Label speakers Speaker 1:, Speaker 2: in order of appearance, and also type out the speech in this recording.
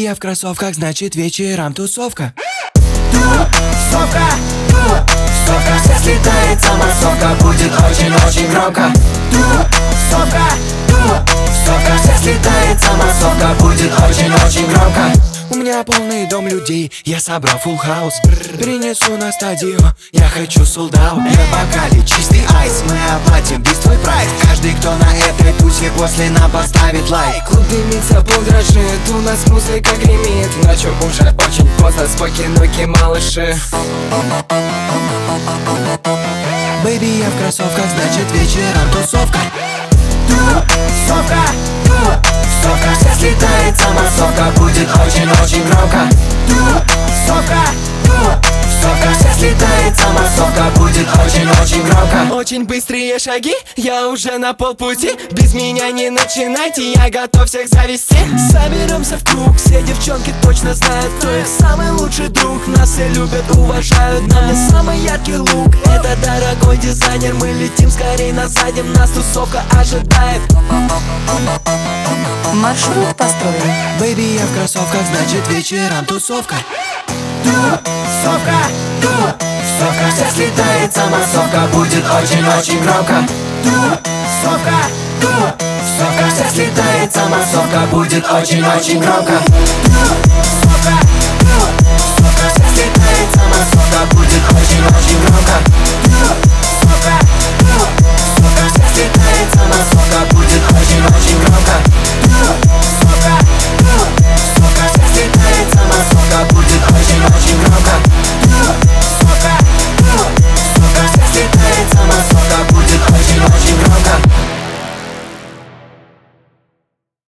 Speaker 1: я в кроссовках, значит вечером тусовка.
Speaker 2: Тусовка, тусовка, все слетается массовка, будет очень-очень громко. Тусовка, тусовка, все слетается массовка, будет очень-очень громко.
Speaker 1: У меня полный дом людей, я собрал full house. Принесу на стадион, я хочу sold out.
Speaker 2: На бокале чистый айс, мы оплатим весь твой прайс. Каждый, кто на этой тусе, после нам поставит лайк.
Speaker 3: Клуб дымится, пол дрожит, у нас музыка гремит. Ночью уже очень поздно, спокойно, ноги малыши.
Speaker 1: Бэйби, я в кроссовках, значит вечером тусовка.
Speaker 2: Тусовка, тусовка, все слетается массовка, будет очень-очень громко. Тусовка, тусовка, все слетается массовка, будет очень-очень громко.
Speaker 3: Очень быстрые шаги, я уже на полпути. Без меня не начинайте, я готов всех завести. Соберемся в круг, все девчонки точно знают, кто их самый лучший друг. Нас все любят, уважают, на мне самый яркий лук. Это дорогой дизайнер, мы летим скорей насадим, нас тусовка ожидает.
Speaker 4: Маршрут построен.
Speaker 1: Бэйби, я в кроссовках, значит вечером тусовка.
Speaker 2: Тусовка, тусовка, все слетается массовка, будет очень-очень громко. Тусовка, тусовка, все слетается массовка, будет очень-очень громко. Тусовка.